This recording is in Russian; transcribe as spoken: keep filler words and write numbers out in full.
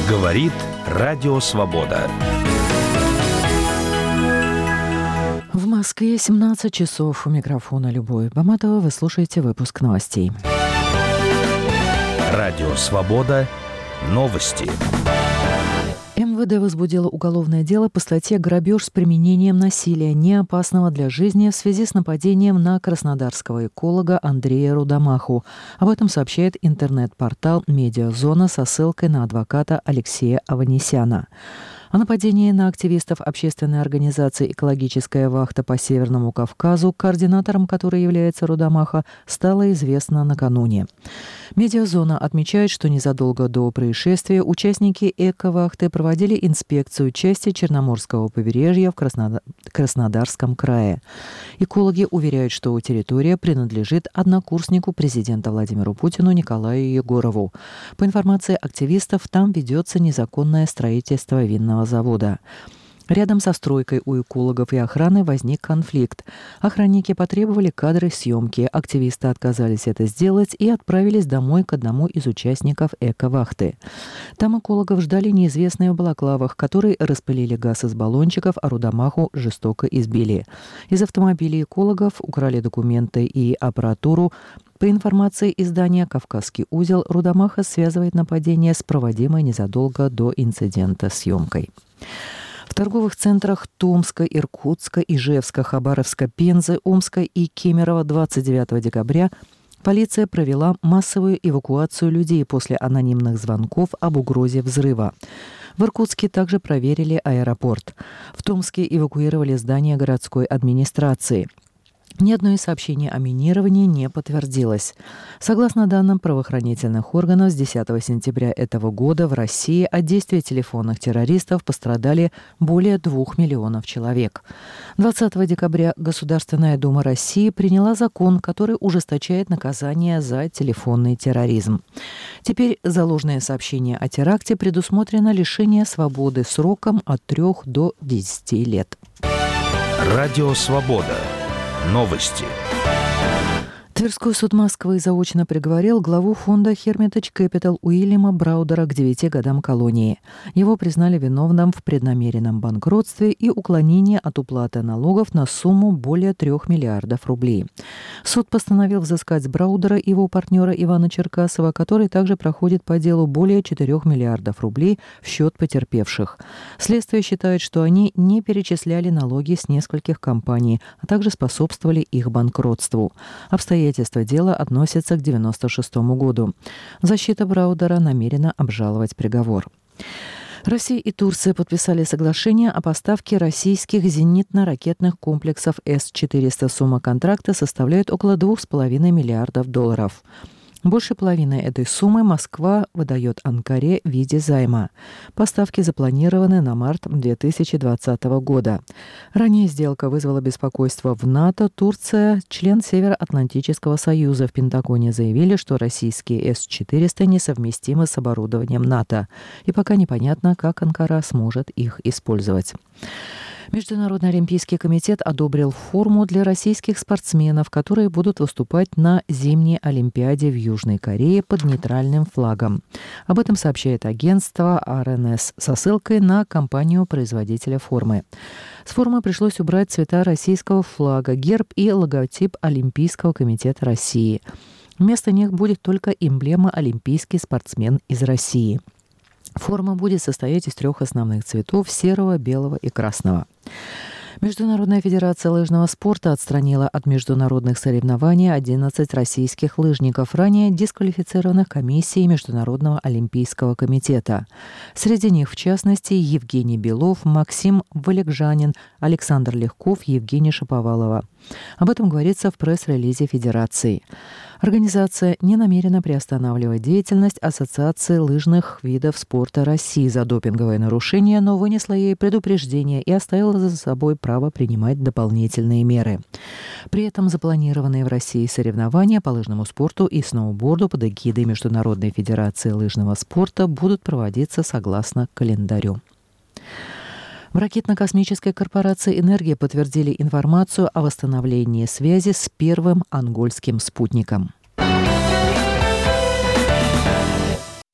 Говорит Радио Свобода. В Москве семнадцать часов. У микрофона Любовь Баматова. Вы слушаете выпуск новостей. Радио Свобода. Новости. эм вэ дэ возбудило уголовное дело по статье «Грабеж с применением насилия, не опасного для жизни» в связи с нападением на краснодарского эколога Андрея Рудомаху. Об этом сообщает интернет-портал «Медиазона» со ссылкой на адвоката Алексея Аванесяна. О нападении на активистов общественной организации «Экологическая вахта» по Северному Кавказу, координатором которой является Рудомаха, стало известно накануне. Медиазона отмечает, что незадолго до происшествия участники эко-вахты проводили инспекцию части Черноморского побережья в Краснод... Краснодарском крае. Экологи уверяют, что территория принадлежит однокурснику президента Владимиру Путину Николаю Егорову. По информации активистов, там ведется незаконное строительство винного завода. Рядом со стройкой у экологов и охраны возник конфликт. Охранники потребовали кадры съемки, активисты отказались это сделать и отправились домой к одному из участников эко-вахты. Там экологов ждали неизвестные в балаклавах, которые распылили газ из баллончиков, а Рудомаху жестоко избили. Из автомобилей экологов украли документы и аппаратуру. По информации издания «Кавказский узел», Рудомаха связывает нападение с проводимой незадолго до инцидента съемкой. В торговых центрах Томска, Иркутска, Ижевска, Хабаровска, Пензы, Омска и Кемерово двадцать девятого декабря полиция провела массовую эвакуацию людей после анонимных звонков об угрозе взрыва. В Иркутске также проверили аэропорт. В Томске эвакуировали здание городской администрации. Ни одно из сообщений о минировании не подтвердилось. Согласно данным правоохранительных органов, с десятого сентября этого года в России от действия телефонных террористов пострадали более двух миллионов человек. двадцатого декабря Государственная Дума России приняла закон, который ужесточает наказание за телефонный терроризм. Теперь за ложное сообщение о теракте предусмотрено лишение свободы сроком от трех до десяти лет. Радио Свобода. Новости. Тверской суд Москвы заочно приговорил главу фонда Hermitage Capital Уильяма Браудера к девяти годам колонии. Его признали виновным в преднамеренном банкротстве и уклонении от уплаты налогов на сумму более трех миллиардов рублей. Суд постановил взыскать с Браудера и его партнера Ивана Черкасова, который также проходит по делу, более четырех миллиардов рублей в счет потерпевших. Следствие считает, что они не перечисляли налоги с нескольких компаний, а также способствовали их банкротству. Обстоятельства Обстоятельства дела относятся к девяносто шестому году. Защита Браудера намерена обжаловать приговор. Россия и Турция подписали соглашение о поставке российских зенитно-ракетных комплексов эс четыреста. Сумма контракта составляет около двух с половиной миллиардов долларов. Больше половины этой суммы Москва выдает Анкаре в виде займа. Поставки запланированы на март две тысячи двадцатого года. Ранее сделка вызвала беспокойство в НАТО. Турция, член Североатлантического союза, в Пентагоне заявили, что российские эс четыреста несовместимы с оборудованием НАТО. И пока непонятно, как Анкара сможет их использовать. Международный олимпийский комитет одобрил форму для российских спортсменов, которые будут выступать на зимней Олимпиаде в Южной Корее под нейтральным флагом. Об этом сообщает агентство ар эн эс со ссылкой на компанию-производителя формы. С формы пришлось убрать цвета российского флага, герб и логотип Олимпийского комитета России. Вместо них будет только эмблема «Олимпийский спортсмен из России». Форма будет состоять из трех основных цветов – серого, белого и красного. Международная федерация лыжного спорта отстранила от международных соревнований одиннадцать российских лыжников, ранее дисквалифицированных комиссией Международного олимпийского комитета. Среди них, в частности, Евгений Белов, Максим Валикжанин, Александр Легков, Евгения Шаповалова. Об этом говорится в пресс-релизе Федерации. Организация не намерена приостанавливать деятельность Ассоциации лыжных видов спорта России за допинговое нарушение, но вынесла ей предупреждение и оставила за собой право принимать дополнительные меры. При этом запланированные в России соревнования по лыжному спорту и сноуборду под эгидой Международной федерации лыжного спорта будут проводиться согласно календарю. В ракетно-космической корпорации «Энергия» подтвердили информацию о восстановлении связи с первым ангольским спутником.